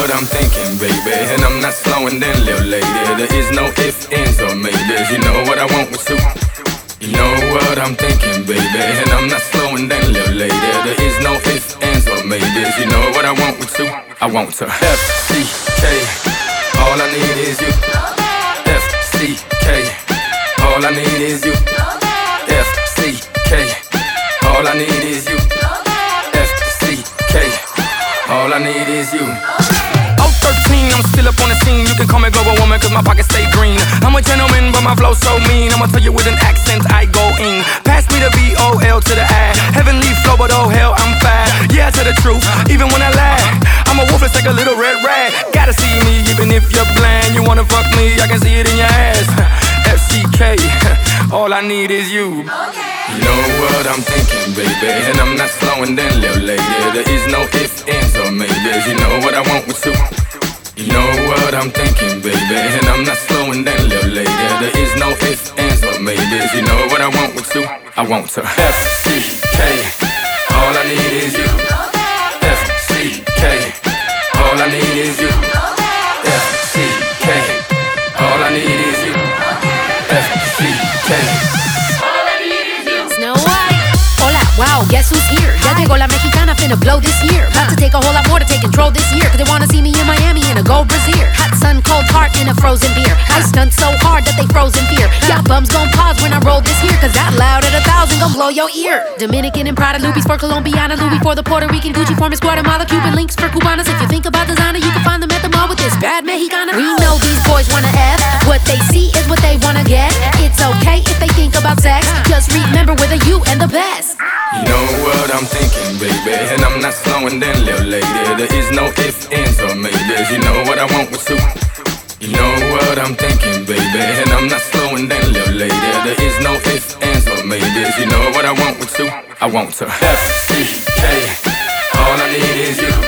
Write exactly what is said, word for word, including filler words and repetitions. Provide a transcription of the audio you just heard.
what I'm thinking, baby, and I'm not slowing down, little lady. There is no ifs, ands, or maybes. You know what I want with you. You know what I'm thinking, baby, and I'm not slowing down, little lady. There is no ifs, ands, or maybes. You know what I want with you. I want to F C K. All I need is you. F C K. All I need is you. F C K. All I need is you. F C K. All I need is you. Oh, thirteen, I'm still up on the scene. You can call me global woman, cause my pockets stay green. I'm a gentleman, but my flow so mean. I'ma tell you with an accent, I go in. Pass me the V O L to the I. Heavenly flow, but oh hell, I'm fine. Yeah, I tell the truth, even when I lie. I'm a wolf, it's like a little red rag. Gotta see me, even if you're blind. You wanna fuck me, I can see it in your ass. F C K, all I need is you. You know what I'm thinking, baby, and I'm not slowing down, little lady. There is no ifs, ands, or maybes. You know what I want with you. You know what I'm thinking, baby, and I'm not slowing down, little lady. There is no ifs, ands, or maybes. You know what I want with you. I want to F C K. All I need is you. F C K. All I need is you. F C K. All I need is you. F C K. Wow, guess who's here? Ya llegó la mexicana, finna blow this year. About to take a whole lot more to take control this year. Cause they wanna see me in Miami in a gold brassiere. Hot sun, cold heart in a frozen beer. I stunt so hard that they froze in fear. Y'all bums gon' pause when I roll this here. Cause that loud at a thousand gon' blow your ear. Dominican and Prada, Louis for Colombiana, Louis for the Puerto Rican, Gucci for Miss Guatemala, Cuban links for Cubanas. If you think about designer, you can find them at the mall with this bad Mexicana. We know these boys wanna F. What they see is what they wanna get. It's okay if they think about sex. Just remember we're the you and the best. You know what I'm thinking, baby, and I'm not slowing down, little lady. There is no ifs, ands, or maybes. You know what I want with you. You know what I'm thinking, baby, and I'm not slowing down, little lady. There is no ifs, ands, or maybes. You know what I want with you. I want to F C K. All I need is you.